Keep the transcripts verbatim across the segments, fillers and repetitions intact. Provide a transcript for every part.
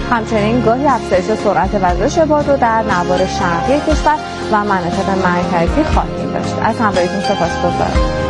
همچنین گاهی افزایش سرعت وزش باد رو در نوار شرقی کشور و مناطق مرکزی خواهیم داشت. از همراهیتون سپاسگزارم.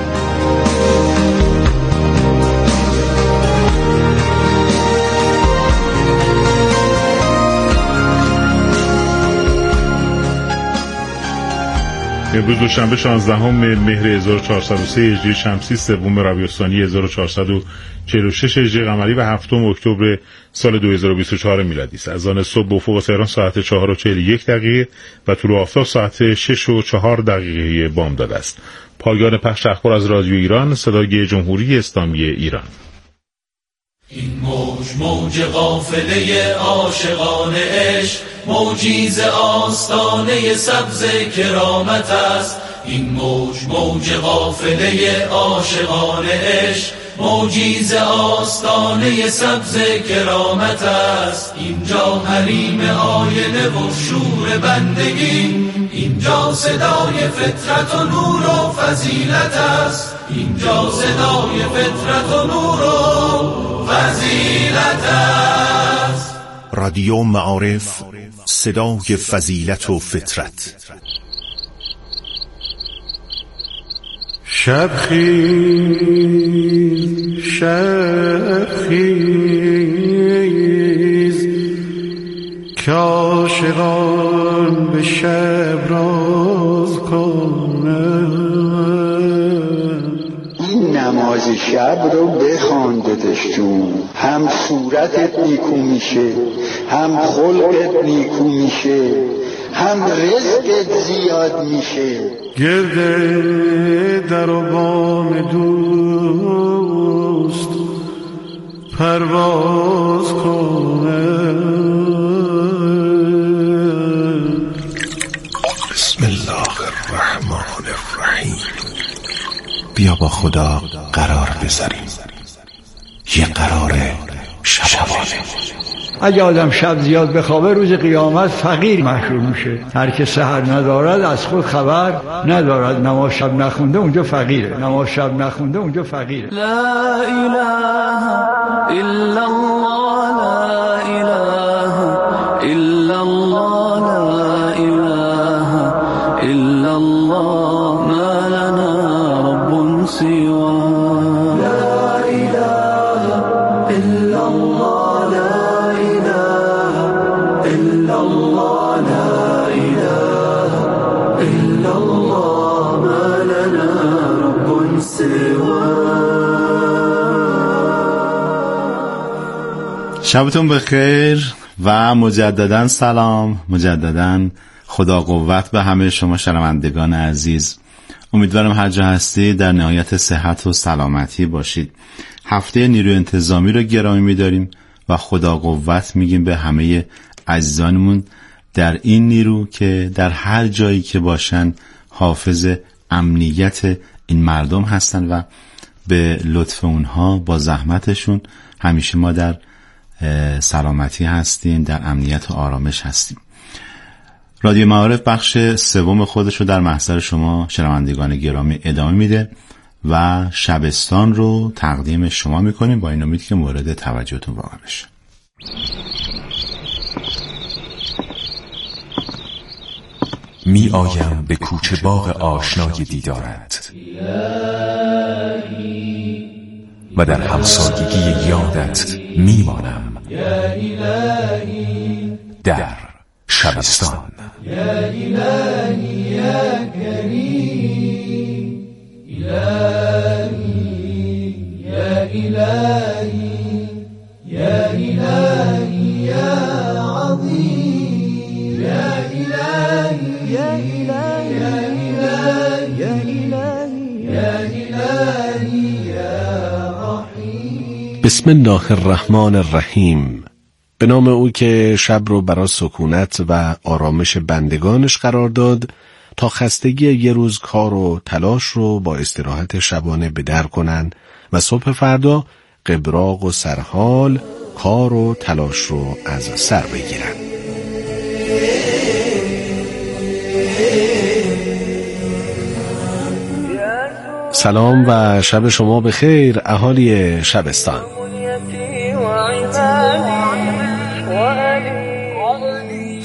امروز دوشنبه شانزدهم مهر هزار و چهارصد و سه هجری شمسی، سوم ربیع الثانی هزار و چهارصد و چهل و شش هجری قمری و هفتم اکتبر سال دو هزار و بیست و چهار میلادی است. از آن صبح افق تهران ساعت چهار و چهل و یک دقیقه و طلوع آفتاب ساعت شش و چهار دقیقه بامداد است. پایان پخش اخبار از رادیو ایران، صدای جمهوری اسلامی ایران. این موج موج قافله عاشقان عشق، موجی ز آستانه سبز کرامت است. این موج موج قافله عاشقان عشق، موجی ز آستانه سبز کرامت است. اینجا حریم آینه و شور بندگی، اینجا صدای فطرت و نور و فضیلت است. اینجا صدای فطرت و نور و فضیلت است. رادیو معارف، صدای فضیلت و فطرت. شب خیز شب خیز که عاشقان به شب راز کنند. این نماز شب رو بخواندتش جون، هم صورتت نیکو میشه، هم خلقت نیکو میشه، هم رزقت زیاد میشه. گرده در و بام دوست پرواز کنه. بسم الله الرحمن الرحیم. بیا با خدا قرار بذاریم، یه قرار شبانه. اگه آدم شب زیاد بخوابه روز قیامت فقیر محشور میشه. هر که سحر ندارد از خود خبر ندارد. نماز شب نخونده اونجا فقیره، نماز شب نخونده اونجا فقیره. لا اله الا الله، لا اله الا الله، لا اله الا الله، ما لنا رب سواه. لا اله الا الله، لا اله الا الله، لا اله الا الله، ما لنا رب سواه. شبتون بخیر و مجددا سلام، مجددا خدا قوت به همه شما شنوندگان عزیز. امیدوارم هر جا هستید در نهایت صحت و سلامتی باشید. هفته نیروی انتظامی رو گرامی می‌داریم و خدا قوت میگیم به همه عزیزانمون در این نیرو که در هر جایی که باشن حافظ امنیت این مردم هستن و به لطف اونها با زحمتشون همیشه ما در سلامتی هستیم، در امنیت و آرامش هستیم. رادیو معارف بخش سوم خودش رو در محضر شما شنوندگان گرامی ادامه میده و شبستان رو تقدیم شما میکنیم با این امید که مورد توجهتون واقع بشه. می آیم به کوچه باغ آشنای دیدارت و در همسایگی یادت می مانم. در شبستان. یا الهی یا کریم، الهی یا الهی یا الهی یا عظیم، یا الهی یا الهی یا الهی یا الهی یا رحیم. بسم الله الرحمن الرحیم. به نام او که شب رو برای سکونت و آرامش بندگانش قرار داد تا خستگی یه روز کار و تلاش رو با استراحت شبانه به در کنن و صبح فردا قبراق و سرحال کار و تلاش رو از سر بگیرن. سلام و شب شما بخیر اهالی شبستان.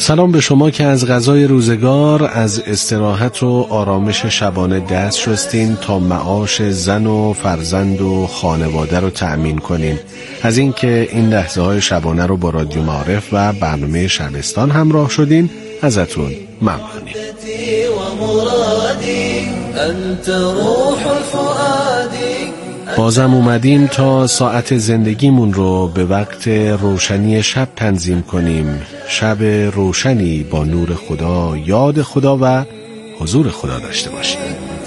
سلام به شما که از غذای روزگار، از استراحت و آرامش شبانه دست شستین تا معاش زن و فرزند و خانواده رو تأمین کنین. از اینکه این لحظه های شبانه رو با رادیو معارف و برنامه شبستان همراه شدین ازتون ممنونیم. بازم اومدیم تا ساعت زندگیمون رو به وقت روشنی شب تنظیم کنیم. شب روشنی با نور خدا، یاد خدا و حضور خدا داشته باشیم.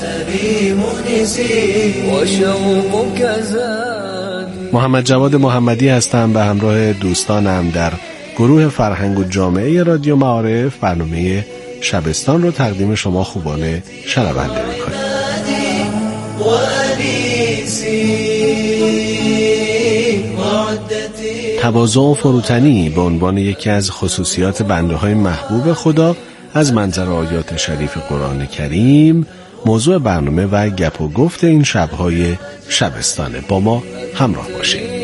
محمد جواد محمدی هستم به همراه دوستانم در گروه فرهنگ و جامعه رادیو معارف برنامه شبستان رو تقدیم شما خوبانه شنونده می‌کنیم. تواضع و فروتنی به عنوان یکی از خصوصیات بنده های محبوب خدا از منظر آیات شریف قرآن کریم موضوع برنامه و گپ و گفت این شب‌های شبستانه. با ما همراه باشید.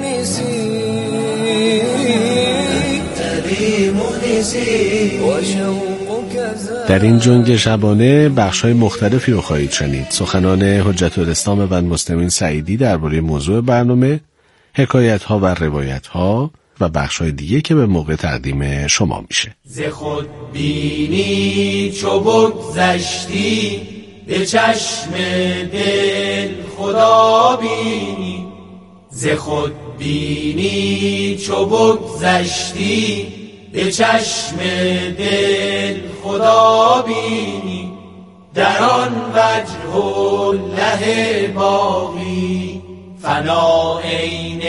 در این جنگ شبانه بخش‌های مختلفی رو خواهید شنید. سخنان حجت الاسلام بن مسلمین سعیدی درباره موضوع برنامه، حکایت‌ها و روایت‌ها و بخش‌های دیگه که به موقع تقدیم شما میشه. ز خود بینی چو بگذشتی به چشم دل خدا بینی. ز خود بینی چو بگذشتی به چشم دل خدا بینی. در آن وجه الله باقی فنا عین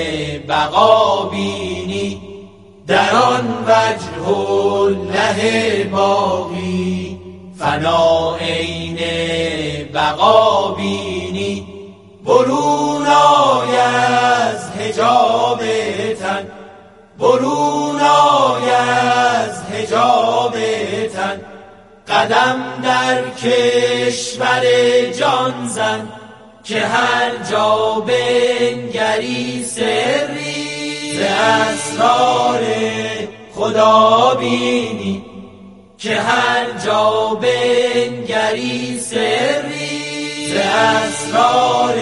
بقا بینی. در آن وجه الله باقی فنا عین بقا بینی. برون آی از حجاب تن، برون آی از حجاب تن. قدم در کشور جان زن که هر جا بنگری سری ز اسرار خدا بینی. که هر جا بنگری سری ز اسرار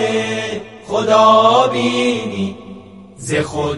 خدا بینی. ز خود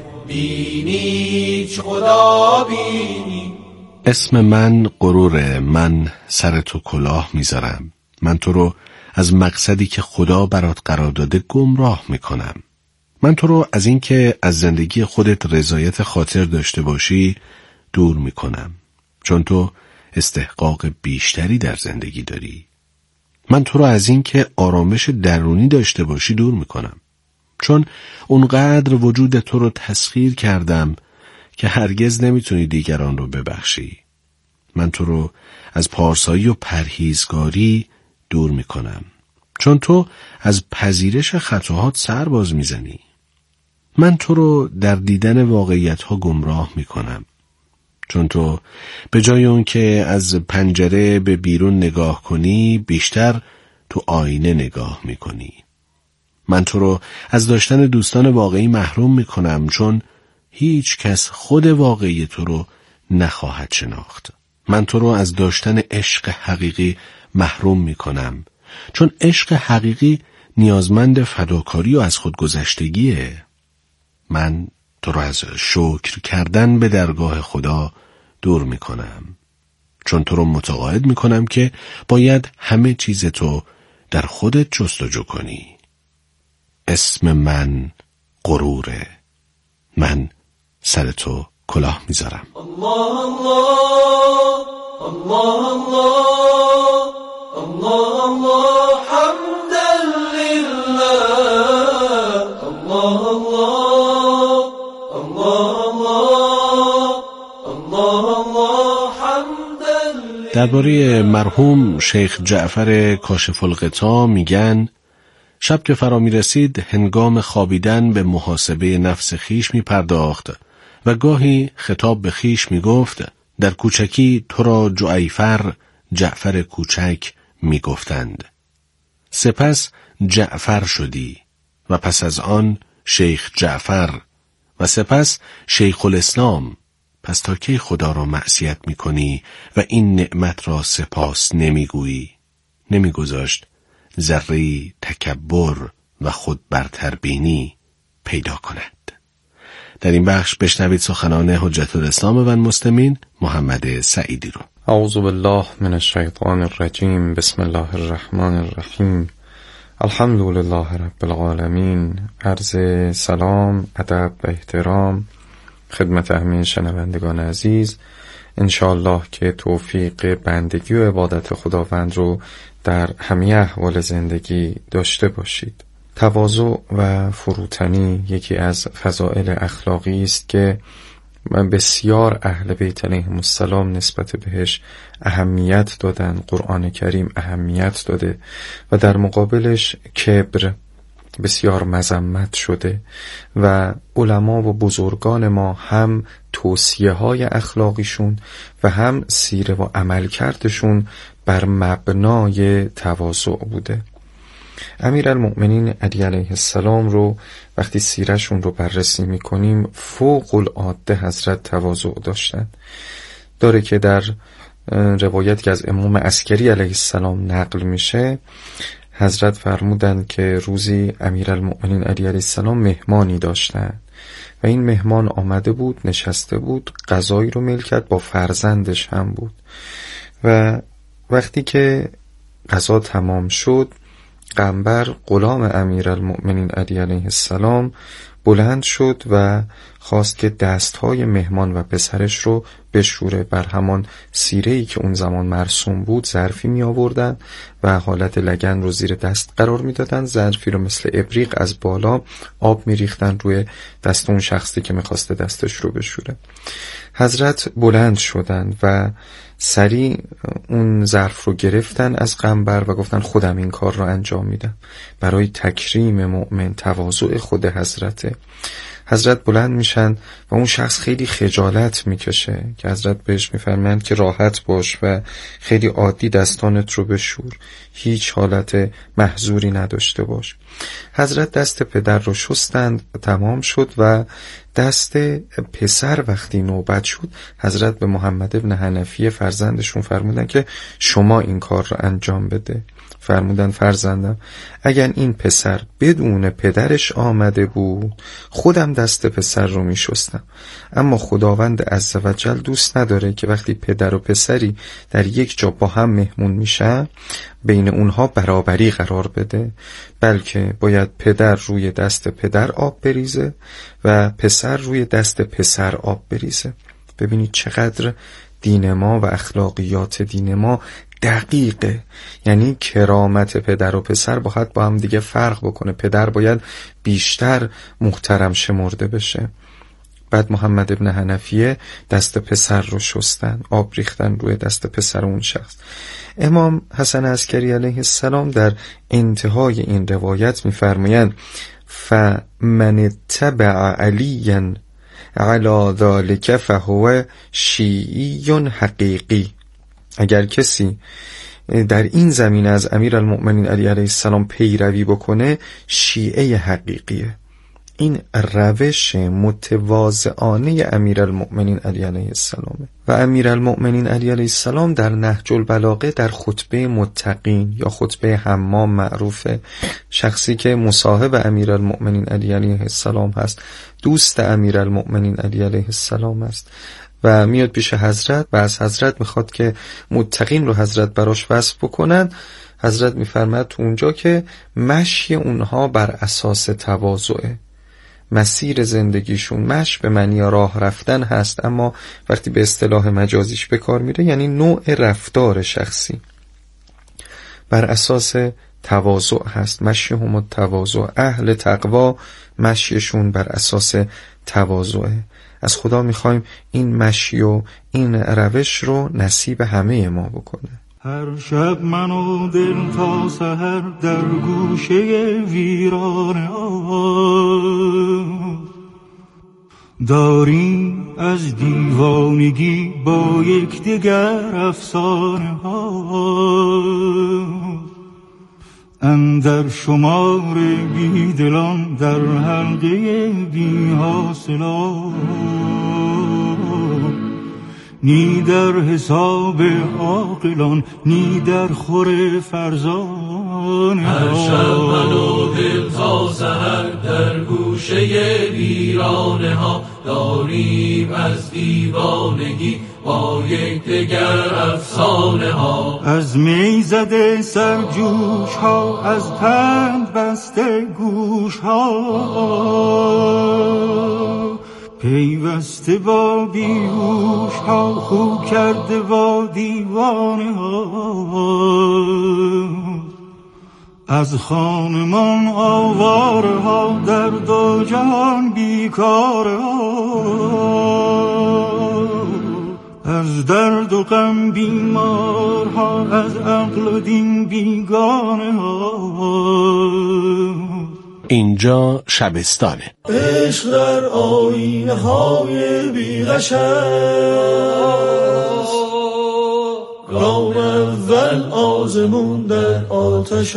بینی چو خدا بینی. اسم من غروره، من سر تو کلاه میذارم. من تو رو از مقصدی که خدا برات قرار داده گمراه میکنم. من تو رو از این که از زندگی خودت رضایت خاطر داشته باشی دور میکنم، چون تو استحقاق بیشتری در زندگی داری. من تو رو از این که آرامش درونی داشته باشی دور میکنم، چون اونقدر وجود تو رو تسخیر کردم که هرگز نمیتونی دیگران رو ببخشی. من تو رو از پارسایی و پرهیزگاری دور میکنم، چون تو از پذیرش خطاهات سر باز میزنی. من تو رو در دیدن واقعیت ها گمراه میکنم، چون تو به جای اون که از پنجره به بیرون نگاه کنی بیشتر تو آینه نگاه میکنی. من تو رو از داشتن دوستان واقعی محروم میکنم، چون هیچ کس خود واقعی تو رو نخواهد شناخت. من تو رو از داشتن عشق حقیقی محروم میکنم، چون عشق حقیقی نیازمند فداکاری و از خودگذشتگیه. من تو رو از شکر کردن به درگاه خدا دور میکنم، چون تو رو متقاعد میکنم که باید همه چیز تو در خودت جستجو کنی. اسم من غروره، من سر تو کلاه میذارم. الله الله الله الله الله الله حمدا لله. الله الله الله الله الله حمدا لله. درباره مرحوم شیخ جعفر کاشف الغطا میگن شب که فرا می رسید هنگام خوابیدن به محاسبه نفس خیش می پرداخت و گاهی خطاب به خیش می گفت در کوچکی تو را جعیفر جعفر کوچک می گفتند. سپس جعفر شدی و پس از آن شیخ جعفر و سپس شیخ الاسلام پس تا کی خدا را معصیت می کنی و این نعمت را سپاس نمی گویی؟ نمی گذاشت ذره‌ای تکبر و خود برتربینی پیدا کند. در این بخش بشنوید سخنان حجت الاسلام و المسلمین محمد سعیدی رو. اعوذ بالله من الشیطان الرجیم. بسم الله الرحمن الرحیم. الحمد لله رب العالمین. عرض سلام، ادب و احترام خدمت همه شنوندگان عزیز. انشاءالله که توفیق بندگی و عبادت خداوند رو در همه احوال زندگی داشته باشید. تواضع و فروتنی یکی از فضائل اخلاقی است که بسیار اهل بیت علیهم السلام نسبت بهش اهمیت دادن. قرآن کریم اهمیت داده و در مقابلش کبر بسیار مذمت شده و علما و بزرگان ما هم توصیه های اخلاقیشون و هم سیره و عمل کردشون بر مبنای تواضع بوده. امیرالمؤمنین علی علیه السلام رو وقتی سیرشون رو بررسی میکنیم فوق العاده حضرت تواضع داشتن. داره که در روایت که از امام عسکری علیه السلام نقل میشه، حضرت فرمودند که روزی امیرالمؤمنین علی علیه السلام مهمانی داشتن و این مهمان آمده بود، نشسته بود، غذایی رو میل کرد، با فرزندش هم بود و وقتی که غذا تمام شد، قنبر غلام امیرالمؤمنین علی علیه السلام بلند شد و خواست که دستهای مهمان و پسرش رو بشوره. بر همان سیره‌ای که اون زمان مرسوم بود ظرفی می آوردن و حالت لگن رو زیر دست قرار می دادن، ظرفی رو مثل ابریق از بالا آب می ریختن روی دست اون شخصی که می خواسته دستش رو بشوره. حضرت بلند شدن و سریع اون ظرف رو گرفتن از قنبر و گفتن خودم این کار رو انجام میدم. برای تکریم مؤمن، تواضع خود حضرته. حضرت بلند میشن و اون شخص خیلی خجالت میکشه که حضرت بهش میفرمایند که راحت باش و خیلی عادی دستانت رو بشور، هیچ حالت محظوری نداشته باش. حضرت دست پدر رو شستند، تمام شد و دست پسر وقتی نوبت شد، حضرت به محمد ابن حنفیه فرزندشون فرمودن که شما این کار رو انجام بده. فرمودن فرزندم اگر این پسر بدون پدرش آمده بود خودم دست پسر رو می شستم، اما خداوند عزوجل دوست نداره که وقتی پدر و پسری در یک جا با هم مهمون میشن بین اونها برابری قرار بده، بلکه باید پدر روی دست پدر آب بریزه و پسر روی دست پسر آب بریزه. ببینید چقدر دین ما و اخلاقیات دین ما دقیقه. یعنی کرامت پدر و پسر باید با هم دیگه فرق بکنه. پدر باید بیشتر محترم شمرده بشه. بعد محمد ابن حنفیه دست پسر رو شستن، آب ریختن روی دست پسر اون شخص. امام حسن عسکری علیه السلام در انتهای این روایت می‌فرمایند فمن اتبع علیا علی ذلک فهو شیعی حقیقی. اگر کسی در این زمینه از امیرالمؤمنین علی علیه السلام پیروی بکنه شیعه حقیقیه. این روش متواضعانه امیرالمؤمنین علی علیه السلامه و امیرالمؤمنین علی علیه السلام در نهج البلاغه در خطبه متقین یا خطبه حمام معروفه. شخصی که مصاحب امیرالمؤمنین علی علیه السلام هست، دوست امیرالمؤمنین علی علیه السلام است و میاد پیش حضرت و از حضرت میخواد که متقین رو حضرت براش وصف بکنن. حضرت میفرماد تو اونجا که مشی اونها بر اساس تواضعه، مسیر زندگیشون مش به معنی راه رفتن هست، اما وقتی به اصطلاح مجازیش به کار میره یعنی نوع رفتار شخصی بر اساس تواضع هست. مشی هم تواضع، اهل تقوا مشیشون بر اساس تواضعه. از خدا میخوایم این مشی و این روش رو نصیب همه ما بکنه. هر شب من و دل تا سحر در گوشه ویران آن داریم از دیوانگی با یک دیگر افسانه ها. اندر شمار بی دلان در حلقه بی حاصلان نی در حساب عاقلان، نی در خور فرزانه ها. هر شب من و دل تا سحر در گوشه ویرانه ها داریم از دیوانگی با یک دگر افسانه ها. از می زده سرجوش ها، از پند بسته گوش ها، پیوسته با بیهوش ها، خو کرده با دیوانه ها. از خانمان آواره ها، در دو جهان بیکاره ها. از درد و غم بیمار ها، از عقل و دین بیگانه ها. اینجا شبستانه. عشق در آینه های بیغش است، گام اول آزمون در آتش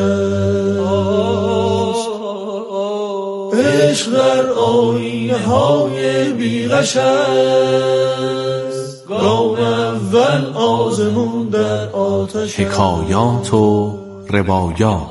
است. عشق در آینه های بیغش است، گام اول آزمون در آتش. حکایات و روایات.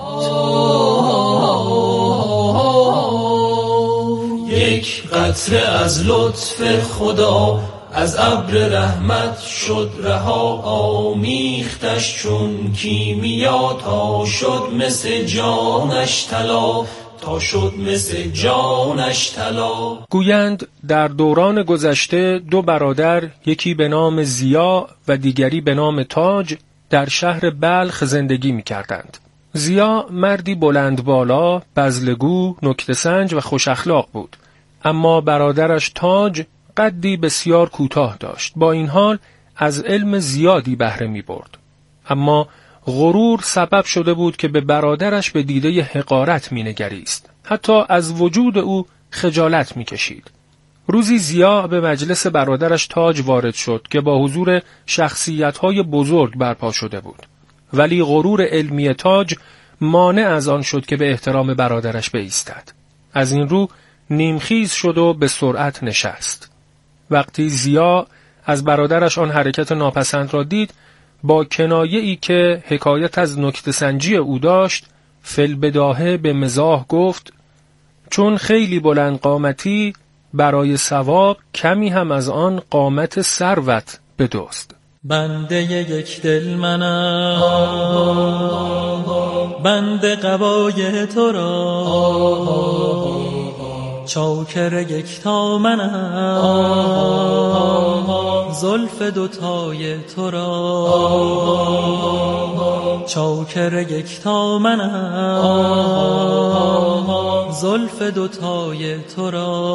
یک قطره از لطف خدا از ابر رحمت شد رها، آمیختش چون کیمیا تا شد مثل جانش طلا، تا شد مثل جانش طلا. گویند در دوران گذشته دو برادر، یکی به نام زیا و دیگری به نام تاج، در شهر بلخ زندگی می کردند. زیا مردی بلند بالا، بزلگو، نکته‌سنج و خوش اخلاق بود. اما برادرش تاج قدی بسیار کوتاه داشت. با این حال از علم زیادی بهره می برد. اما غرور سبب شده بود که به برادرش به دیده حقارت می نگریست. حتی از وجود او خجالت می کشید. روزی زیا به مجلس برادرش تاج وارد شد که با حضور شخصیت‌های بزرگ برپا شده بود. ولی غرور علمی تاج مانع از آن شد که به احترام برادرش بایستد. از این رو نیمخیز شد و به سرعت نشست. وقتی زیا از برادرش آن حرکت ناپسند را دید، با کنایه‌ای که حکایت از نکته‌سنجی او داشت، فی‌البداهه به مزاح گفت: چون خیلی بلند قامتی، برای ثواب کمی هم از آن قامت ثروت بدزد. بنده یک دل منم، بنده قبای تو را، چاکر یکتا منم، زلف دوتای تو را، چاکر یکتا منم، زلف دوتای تو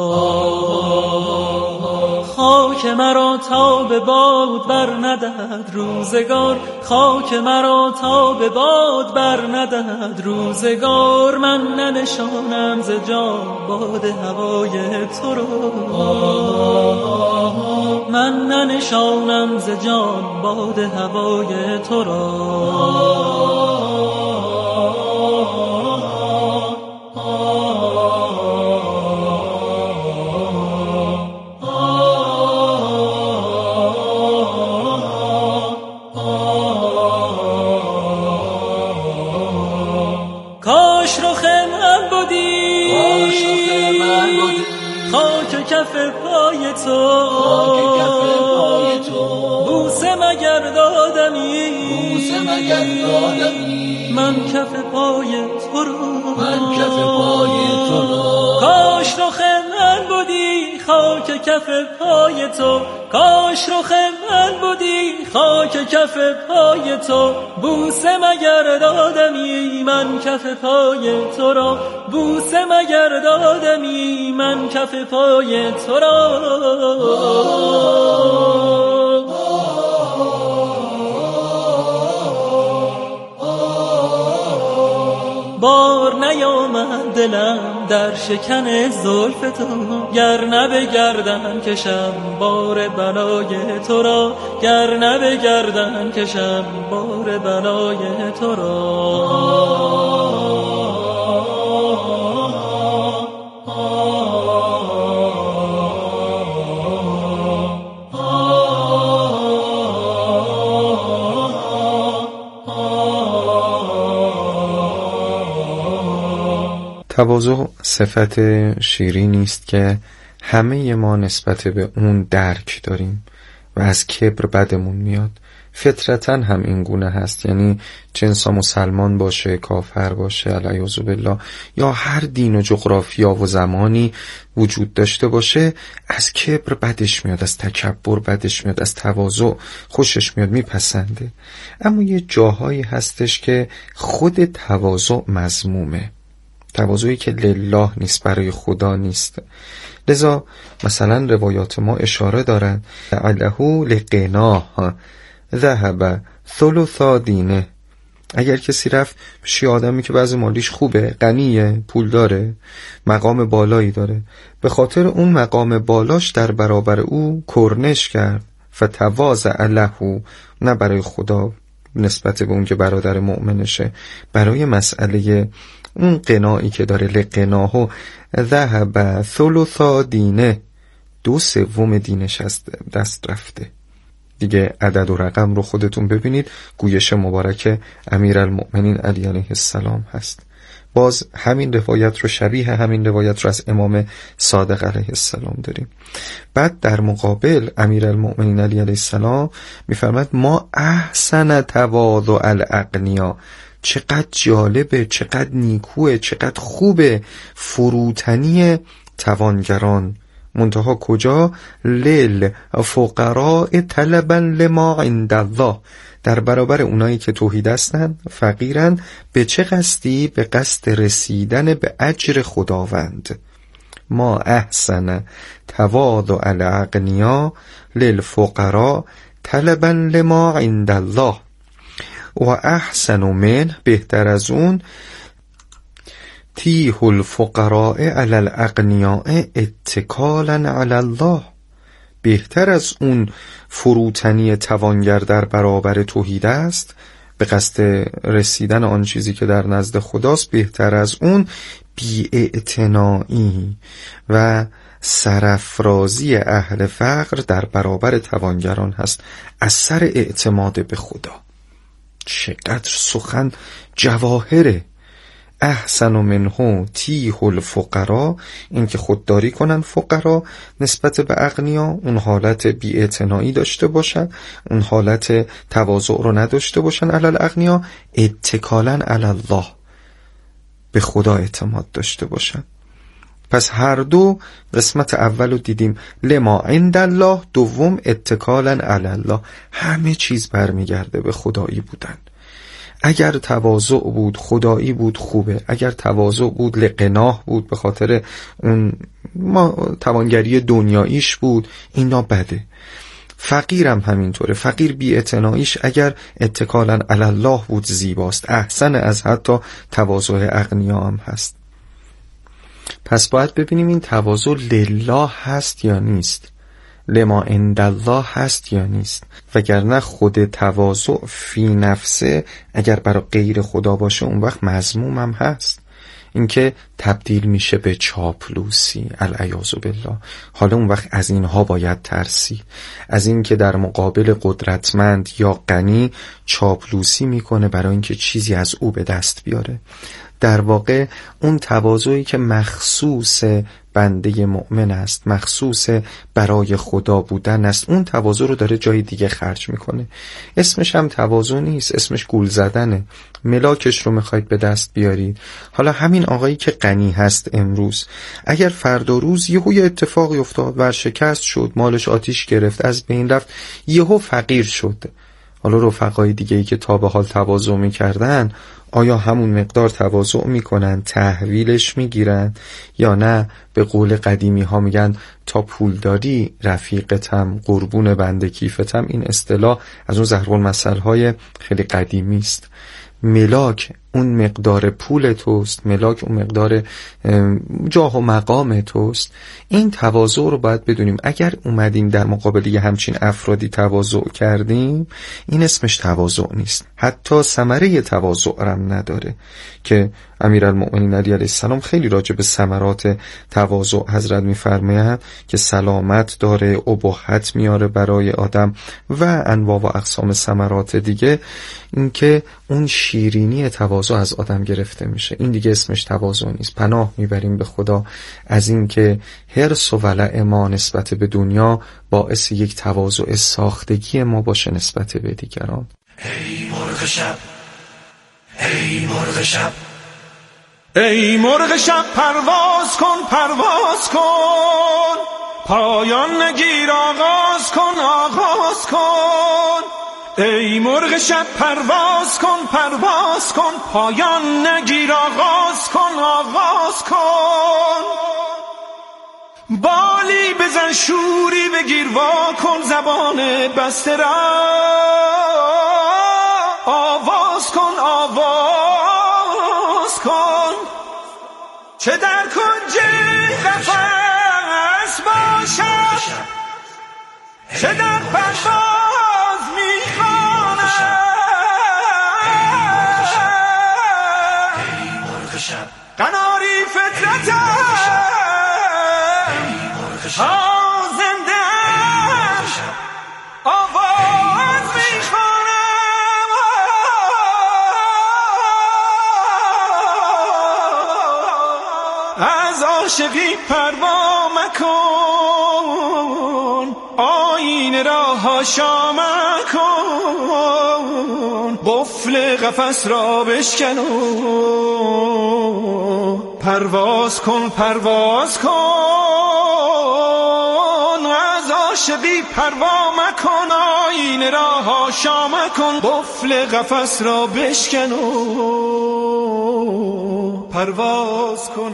را. خاک مرا تا به باد بر ندهد روزگار، خاک مرا تا به باد بر ندهد روزگار. من ننشانم ز جان باد هوای تو را، من ننشانم ز جان باد هوای تو را. کف پای تو بوسه مگر دادمی، بوسه مگر دادمی، من کف پای تو رو، من کف پای تو رو. کاش رخ من بودی خاک کف پای تو، کاش رخ من بودی خاک کف پای تو، بوسه مگر دادمی، من کف پای تو را، بوسه مگر دادمی، من کف پای تو را. بار نیامد دلم در شکن زلف تو، گر نه به گردن کشم بار بلای تو را، گر نه به گردن کشم بار بلای تو را. تواضع صفت شیرینی است که همه ما نسبت به اون درک داریم و از کبر بدمون میاد. فطرتاً هم این گونه هست، یعنی چه انسان مسلمان باشه، کافر باشه علیاذ بالله، یا هر دین و جغرافیا و زمانی وجود داشته باشه، از کبر بدش میاد، از تکبر بدش میاد، از تواضع خوشش میاد، میپسنده. اما یه جاهایی هستش که خود تواضع مذمومه، تواضعی که لله نیست، برای خدا نیست. لذا مثلا روایات ما اشاره دارند علهو لقناه ذهب ثلثا دینه. اگر کسی رفت پیش آدمی که بعضی مالیش خوبه، غنیه، پول داره، مقام بالایی داره، به خاطر اون مقام بالاش در برابر او کرنش کرد، فتواضع له، نه برای خدا نسبت به اون که برادر مؤمنشه، برای مسئله اون قناعی که داره، لقناهو ذهب ثلثا دینه، دو سوم دینش از دست رفته. دیگه عدد و رقم رو خودتون ببینید، گویش مبارک امیرالمؤمنین علی علیه السلام هست. باز همین روایت رو، شبیه همین روایت رو از امام صادق علیه السلام داریم. بعد در مقابل امیرالمؤمنین علی علیه السلام میفرماید ما احسن تواضع الاغنیا، چقدر جالبه، چقدر نیکوه، چقدر خوبه فروتنی توانگران. منتها کجا؟ لیل فقراء طلبا لما عند الله، در برابر اونایی که توحید هستن، فقیرن، به چه قصدی؟ به قصد رسیدن به اجر خداوند. ما احسن تواضع الاغنیا للفقراء طلبا لما عند الله و احسن من، بهتر از اون، تیه الفقراء علی الاغنیاء اتکالا علی الله، بهتر از اون فروتنی توانگر در برابر توحید است، به قصد رسیدن آن چیزی که در نزد خداست، بهتر از اون بی‌اعتنایی و سرافرازی اهل فقر در برابر توانگران هست، از سر اعتماد به خدا. چقدر سخن جواهره. احسن منه تیه الفقراء، این که خودداری کنن فقرا نسبت به اغنیا، اون حالت بی‌اعتنایی داشته باشن، اون حالت تواضع رو نداشته باشن علی الاغنیا، اتکالا علی الله، به خدا اعتماد داشته باشن. پس هر دو قسمت اول رو دیدیم، لما عند الله، دوم اتکالا علی الله، همه چیز برمیگرده به خدایی بودن. اگر تواضع بود خدایی بود خوبه، اگر تواضع بود لقناه بود، به خاطر اون ما توانگری دنیاییش بود، اینا بده. فقیرم همینطوره، فقیر بی اعتناییش اگر اتکالا علی الله بود زیباست، احسن از حتی تواضع اغنیا هم هست. پس باید ببینیم این تواضع لله هست یا نیست، لما عند الله هست یا نیست. وگرنه خود تواضع فی نفسه اگر برای غیر خدا باشه اون وقت مذموم هم هست، اینکه تبدیل میشه به چاپلوسی العیاذ بالله. حالا اون وقت از اینها باید ترسید، از این که در مقابل قدرتمند یا غنی چاپلوسی میکنه برای اینکه چیزی از او به دست بیاره. در واقع اون تواضعی که مخصوص بنده مؤمن است، مخصوص برای خدا بودن است، اون تواضع رو داره جای دیگه خرج میکنه. اسمش هم تواضع نیست، اسمش گول زدنه. ملاکش رو میخواید به دست بیارید. حالا همین آقایی که غنی هست امروز، اگر فردا روز یهو یه اتفاقی افتاد، ورشکست شد، مالش آتیش گرفت، از بین رفت، یهو فقیر شد، حالا رفقای دیگه‌ای که تا به حال تواضع میکردن آیا همون مقدار تواضع میکنن، تحویلش میگیرن، یا نه به قول قدیمی ها میگن تا پولداری رفیقتم، قربون بنده کیفتم. این اصطلاح از اون ضرب المثل های خیلی قدیمی است. ملاک اون مقدار پول توست، ملاک اون مقدار جاه و مقام توست. این تواضع رو باید بدونیم. اگر اومدیم در مقابل یه همچین افرادی تواضع کردیم، این اسمش تواضع نیست، حتی ثمره تواضع رم نداره، که امیرالمؤمنین علی علیه السلام خیلی راجع به ثمرات تواضع حضرت می‌فرمایند که سلامت داره، ابهت میاره برای آدم و انواع و اقسام ثمرات دیگه. اینکه اون شیرینی تواضع تواضع از آدم گرفته میشه. این دیگه اسمش تواضع نیست. پناه میبریم به خدا از این که حرص و ولع ما نسبت به دنیا باعث یک تواضع ساختگی ما باشه نسبت به دیگران. ای مرغ شب، ای مرغ شب، ای مرغ شب پرواز کن، پرواز کن، پایان نگیر، آغاز کن، آغاز کن. ای مرغ شب پرواز کن، پرواز کن، پایان نگیر، آغاز کن، آغاز کن. بالی بزن، شوری بگیر، وا کن زبان بسته را، آواز کن، آواز کن. چه در کنج قفس باشد، چه در پرواز میخواند. قناری فطرتم زنده آواز میخوانم. از عاشقی پروا مکن، آینه را حاشا مکن، قفل قفس را بشکن و پرواز کن، پرواز کن. از عاشقی پروا مکن، آینه را حاشا مکن، قفل قفس را بشکن و پرواز کن،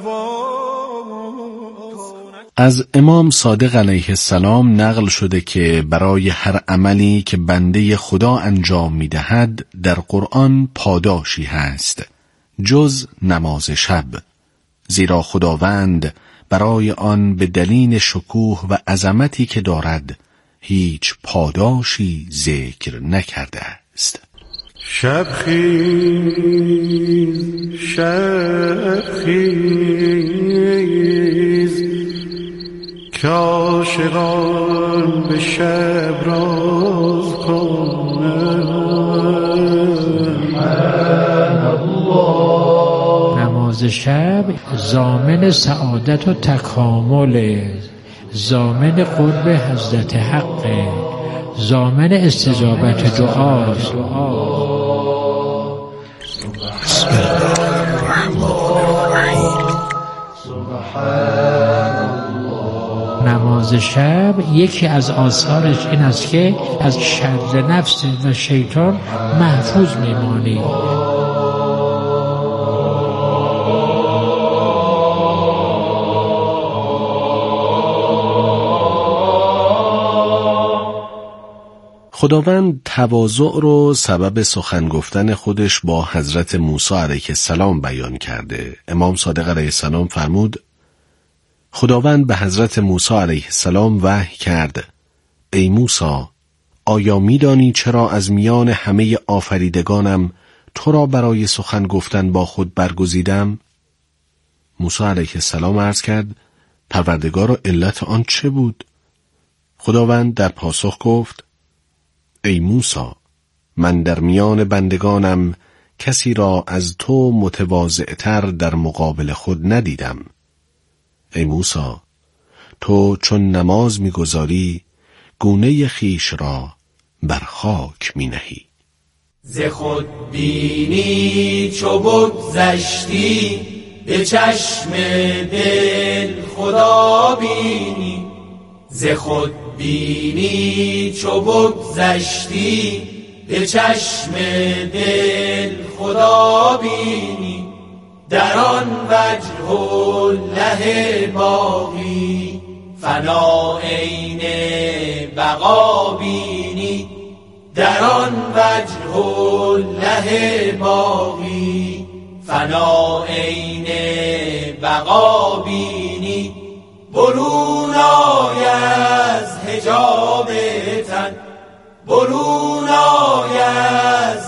پرواز. از امام صادق علیه السلام نقل شده که برای هر عملی که بنده خدا انجام می‌دهد در قرآن پاداشی هست جز نماز شب، زیرا خداوند برای آن به دلیل شکوه و عظمتی که دارد هیچ پاداشی ذکر نکرده است. شب خیز، شب خیز، که عاشقان به شب راز کنند. نماز شب ضامن سعادت و تکامل، ضامن قرب حضرت حق، ضامن استجابت دعاست. بسم الله الرحمن الرحیم. نماز شب یکی از آثارش این است که از شر نفس و شیطان محفوظ میمانی. خداوند تواضع رو سبب سخن گفتن خودش با حضرت موسی علیه السلام بیان کرده. امام صادق علیه السلام فرمود: خداوند به حضرت موسی علیه السلام وحی کرد: ای موسی، آیا می‌دانی چرا از میان همه آفریدگانم تو را برای سخن گفتن با خود برگزیدم؟ موسی علیه السلام عرض کرد: پروردگار، علت آن چه بود؟ خداوند در پاسخ گفت: ای موسی، من در میان بندگانم کسی را از تو متواضع‌تر در مقابل خود ندیدم. ای موسی، تو چون نماز می‌گذاری گونه خیش را بر خاک می‌نهی. ز خود بینی چو بگذشتی، به چشم دل خدا بینی. ز خود بینی چو بگذشتی، به چشم دل خدا بینی. در آن وجه الله باقی، فنا عین بقا بینی. در آن وجه الله باقی، فنا عین بقا بینی. برون آی از حجاب تن، برون آی از